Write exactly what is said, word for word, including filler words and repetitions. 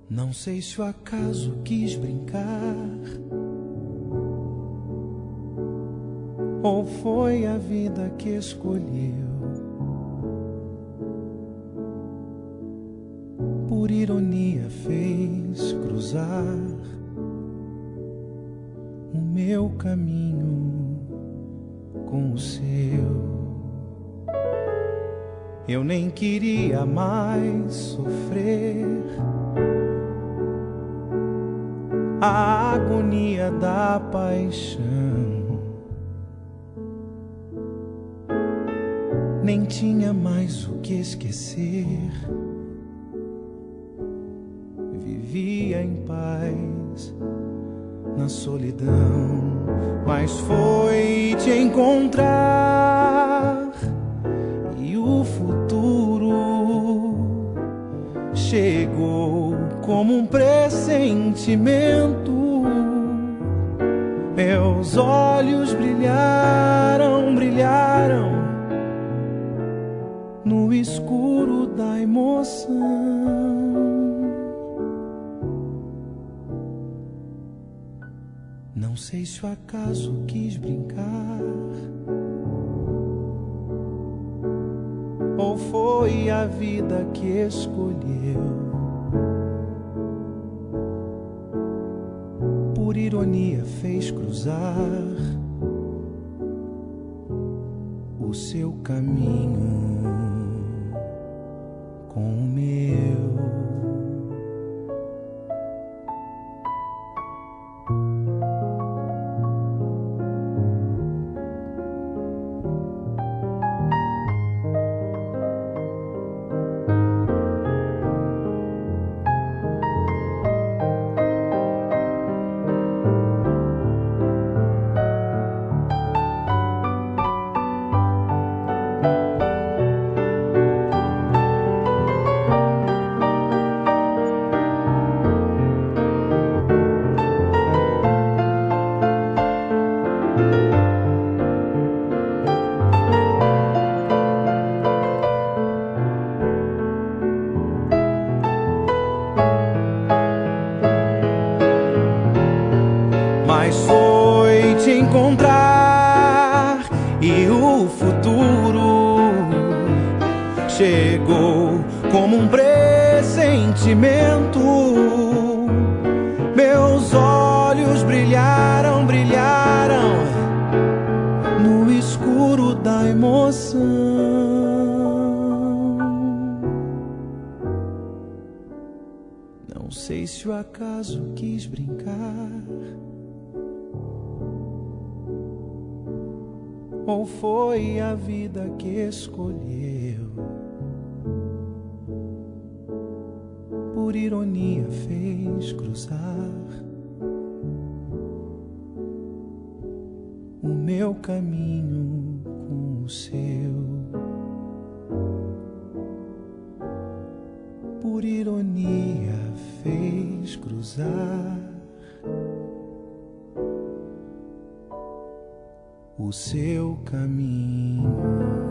Não sei se o acaso quis brincar ou foi a vida que escolheu. Por ironia fez cruzar o meu caminho com o seu. Eu nem queria mais sofrer a agonia da paixão, nem tinha mais o que esquecer. Vivia em paz na solidão, mas foi te encontrar e o futuro chegou como um pressentimento. Meus olhos brilharam, brilharam no escuro da emoção. Não sei se o acaso quis brincar ou foi a vida que escolheu. Por ironia fez cruzar o seu caminho com o meu. Mas foi te encontrar e o futuro chegou como um pressentimento. Meus olhos brilharam, brilharam no escuro da emoção. Não sei se o acaso quis brincar ou foi a vida que escolheu. Por ironia fez cruzar o meu caminho com o seu. Por ironia fez cruzar o seu caminho.